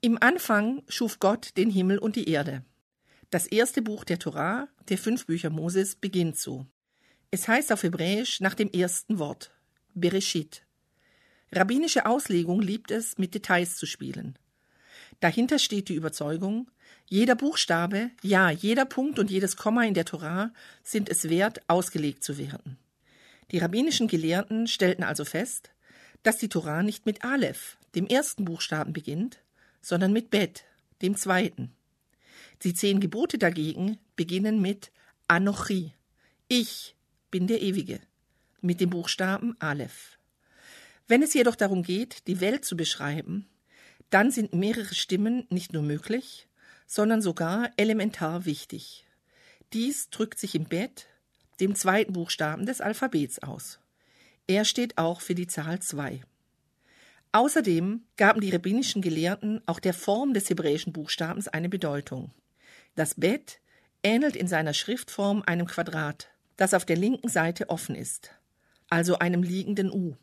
Im Anfang schuf Gott den Himmel und die Erde. Das erste Buch der Torah, der 5 Bücher Moses, beginnt so. Es heißt auf Hebräisch nach dem ersten Wort, Bereshit. Rabbinische Auslegung liebt es, mit Details zu spielen. Dahinter steht die Überzeugung, jeder Buchstabe, ja, jeder Punkt und jedes Komma in der Torah sind es wert, ausgelegt zu werden. Die rabbinischen Gelehrten stellten also fest, dass die Torah nicht mit Aleph, dem ersten Buchstaben, beginnt, sondern mit Bet, dem zweiten. Die 10 Gebote dagegen beginnen mit Anochi, ich bin der Ewige, mit dem Buchstaben Aleph. Wenn es jedoch darum geht, die Welt zu beschreiben, dann sind mehrere Stimmen nicht nur möglich, sondern sogar elementar wichtig. Dies drückt sich im Bet, dem zweiten Buchstaben des Alphabets, aus. Er steht auch für die Zahl 2. Außerdem gaben die rabbinischen Gelehrten auch der Form des hebräischen Buchstabens eine Bedeutung. Das Bet ähnelt in seiner Schriftform einem Quadrat, das auf der linken Seite offen ist, also einem liegenden U.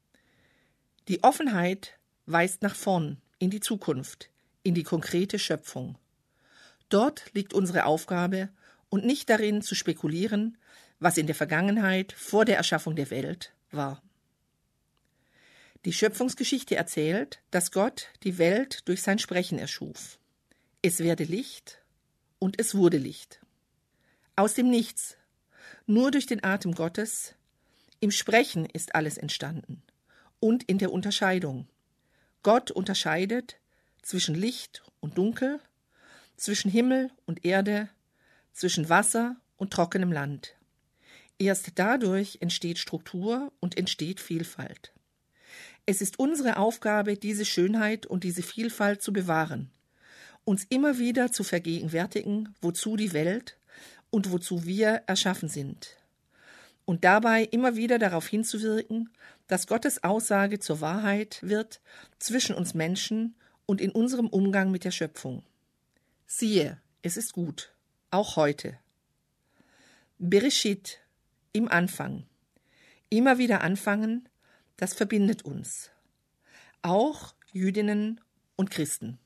Die Offenheit weist nach vorn, in die Zukunft, in die konkrete Schöpfung. Dort liegt unsere Aufgabe und nicht darin zu spekulieren, was in der Vergangenheit vor der Erschaffung der Welt war. Die Schöpfungsgeschichte erzählt, dass Gott die Welt durch sein Sprechen erschuf. Es werde Licht und es wurde Licht. Aus dem Nichts, nur durch den Atem Gottes, im Sprechen ist alles entstanden und in der Unterscheidung. Gott unterscheidet zwischen Licht und Dunkel, zwischen Himmel und Erde, zwischen Wasser und trockenem Land. Erst dadurch entsteht Struktur und entsteht Vielfalt. Es ist unsere Aufgabe, diese Schönheit und diese Vielfalt zu bewahren, uns immer wieder zu vergegenwärtigen, wozu die Welt und wozu wir erschaffen sind. Und dabei immer wieder darauf hinzuwirken, dass Gottes Aussage zur Wahrheit wird zwischen uns Menschen und in unserem Umgang mit der Schöpfung. Siehe, es ist gut, auch heute. Bereshit, im Anfang. Immer wieder anfangen, das verbindet uns. Auch Jüdinnen und Christen.